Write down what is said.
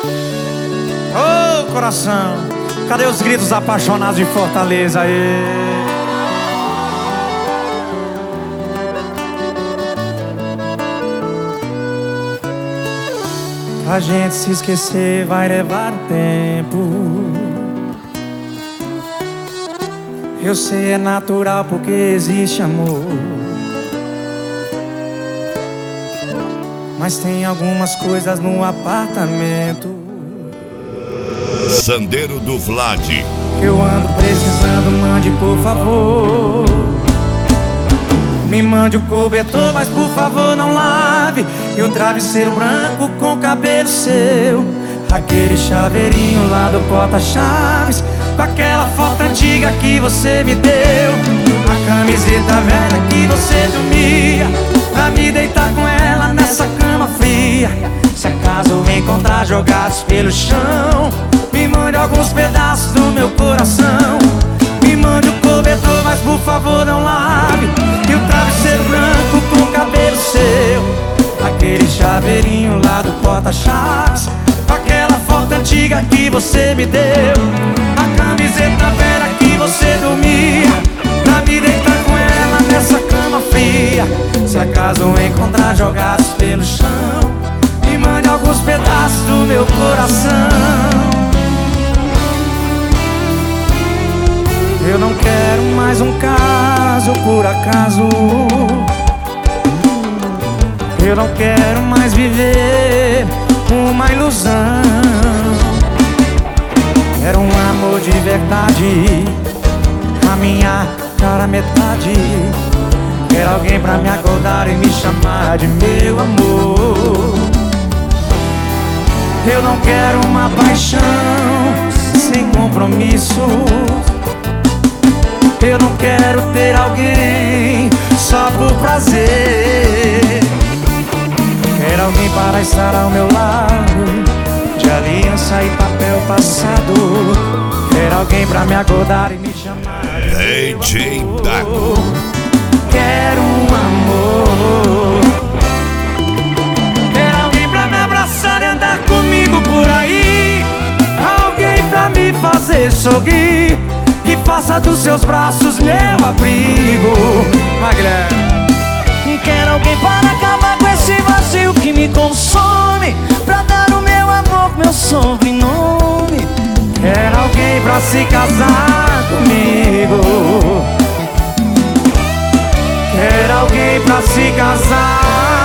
Ô coração, cadê os gritos apaixonados de Fortaleza aí? Pra gente se esquecer vai levar um tempo. Eu sei, é natural porque existe amor. Mas tem algumas coisas no apartamento Sandeiro do Vlad. eu ando precisando, mande por favor. Me mande o cobertor, mas por favor não lave. E o travesseiro branco com cabelo seu. Aquele chaveirinho lá do porta-chaves, com aquela foto antiga que você me deu. A camiseta velha que você dormia, pra me deitar com ela nessa cama fria. Se acaso encontrar jogados pelo chão, me mande alguns pedaços do meu coração. Me mande o cobertor, mas por favor não lave. E o travesseiro branco com o cabelo seu. Aquele chaveirinho lá do porta-chaves, com aquela foto antiga que você me deu. A camiseta velha que você dormia, pra me deitar com ela nessa cama fria. Se acaso encontrar jogados pelo chão, me mande alguns pedaços do meu coração. Eu não quero mais um caso por acaso. Eu não quero mais viver uma ilusão. Quero um amor de verdade, a minha cara metade. Quero alguém pra me acordar e me chamar de meu amor. Eu não quero uma paixão sem compromisso. Eu não quero ter alguém só por prazer. Quero alguém para estar ao meu lado, de aliança e papel passado. Quero alguém pra me acordar e me chamar de DJ meu Dago. amor. Quero um amor. Quero alguém pra me abraçar e andar comigo por aí. Alguém pra me fazer sorrir, que faça dos seus braços meu abrigo. Quero alguém para acabar com esse vazio que me consome, pra dar o meu amor, meu sobrenome. Quero alguém pra se casar comigo. Quero alguém pra se casar.